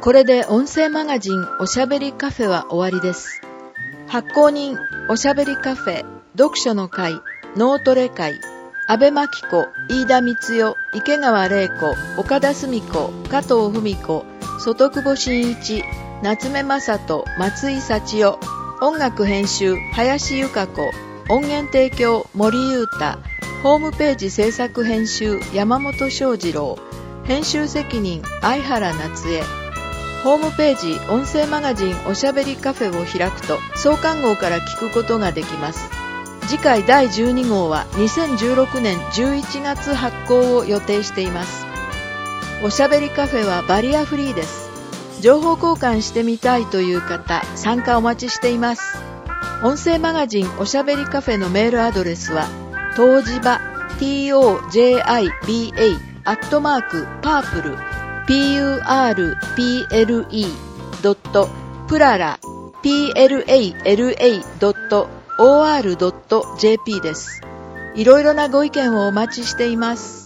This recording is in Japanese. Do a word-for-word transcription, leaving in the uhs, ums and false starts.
これで音声マガジンおしゃべりカフェは終わりです。発行人おしゃべりカフェ、読書の会、脳トレ会、安部真紀子、飯田光代、池川玲子、岡田澄子、加藤文子、外久保真一、夏目雅人、松井幸代、音楽編集林由香子、音源提供森裕太、ホームページ制作編集山本翔二郎、編集責任相原夏江。ホームページ音声マガジンおしゃべりカフェを開くと創刊号から聞くことができます。次回だいじゅうに号はにせんじゅうろくねんじゅういちがつ発行を予定しています。おしゃべりカフェはバリアフリーです。情報交換してみたいという方、参加お待ちしています。音声マガジンおしゃべりカフェのメールアドレスは東芝 トジバ アットマークパープル ピュープル ドットプララ プララ ドット オーアール ドット ジェーピー です。いろいろなご意見をお待ちしています。